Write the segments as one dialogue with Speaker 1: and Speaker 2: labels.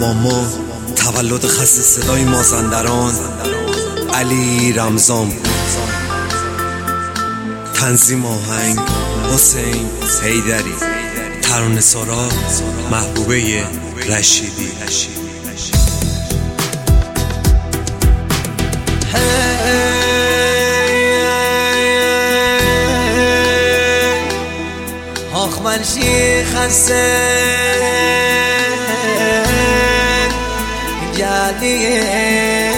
Speaker 1: با ما تولد خسته صدای مازندران علی رمضان، تنظیم آهنگ حسین حیدری، ترانه سرا محبوبه رشیدی.
Speaker 2: آخ من خسته جادیه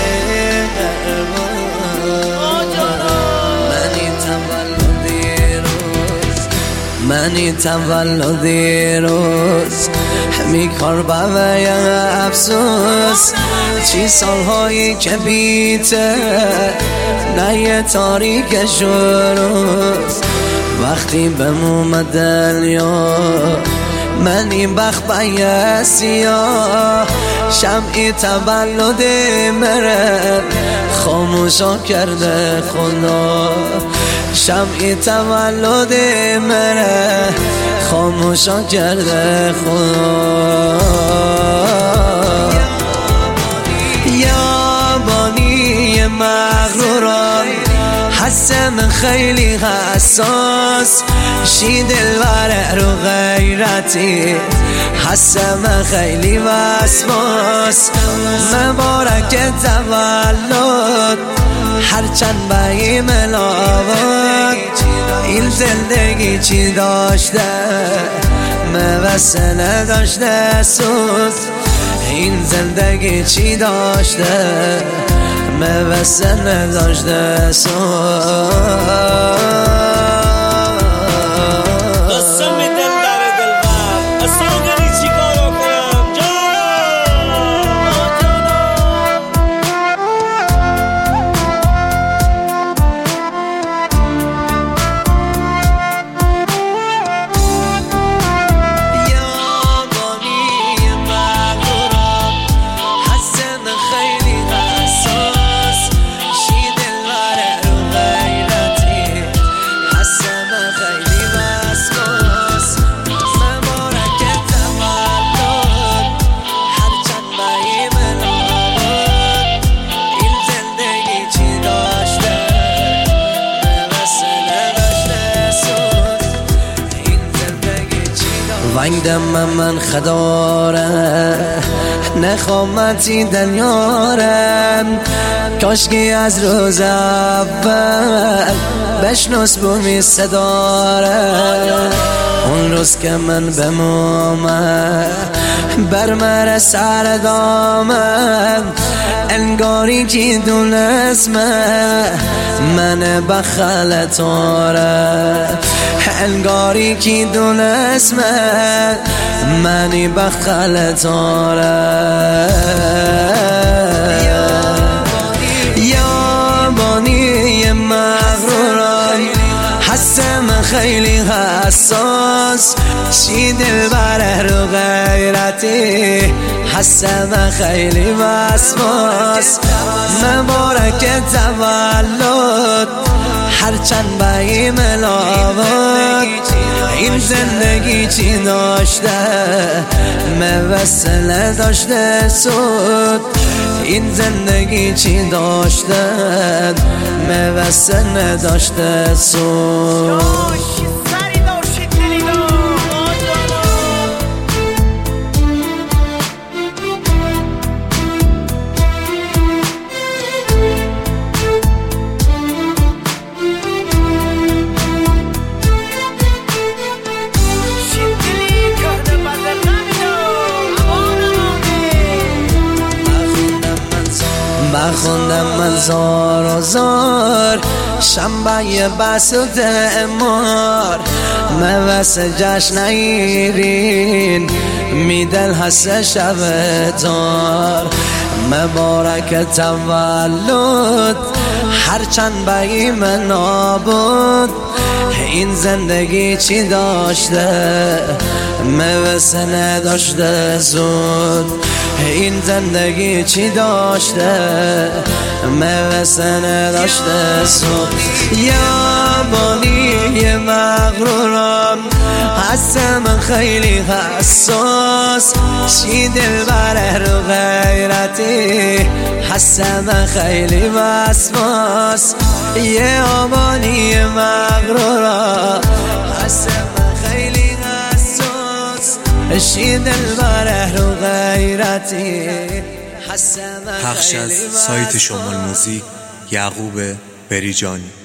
Speaker 2: منی تولدی روز میکار باوی افسوس چی سالهایی که بیته نه یه تاریک شروز وقتی بموم دنیا منی بخت بایه سیاه شمعی تولد مره خاموشا کرده خدا شمعی تولد مره خاموشا کرده خدا یا بانی مغروران حسم خیلی حساس شی دلبر رو غیرتی حسم خیلی وسواس مبارک تولد هرچند بایی ملاوات این زندگی چی داشته موسه نداشته سوز این زندگی چی داشته موسه نداشته سوز وندم من خداره نخامتی دنیارم کاشکی از روز اول بشنس بومی صداره اون روز که من بمومم برمر سر دامم انگاری که دونست من بخل تاره انگاری که دونست منی بخل تاره یا بانی مغروران حسم خیلی حساس شی دلبر رو غیرتی حسم خیلی وسواس مبارک تولد هرچند بایی ملاوات این زندگی چی داشته موسه نداشته سود این زندگی چی داشته موسه نداشته سود بخوندم من زار و زار شنبه بسود امار موس جشن ایرین میدل حس شب دار مبارک تولد هرچند بایی من نابود این زندگی چی داشته موسه نداشته زود این زندگی چی داشته موسه نداشته زود یا آبانی مغرورم، هستم خیلی حساس، شی دلبر رو غیرتی، هستم خیلی وسواس. یه آبانی مغرورم، هستم خیلی حساس، شی دلبر رو غیرتی،
Speaker 1: پخش از سایت شمال موزیک یعقوب بریجانی.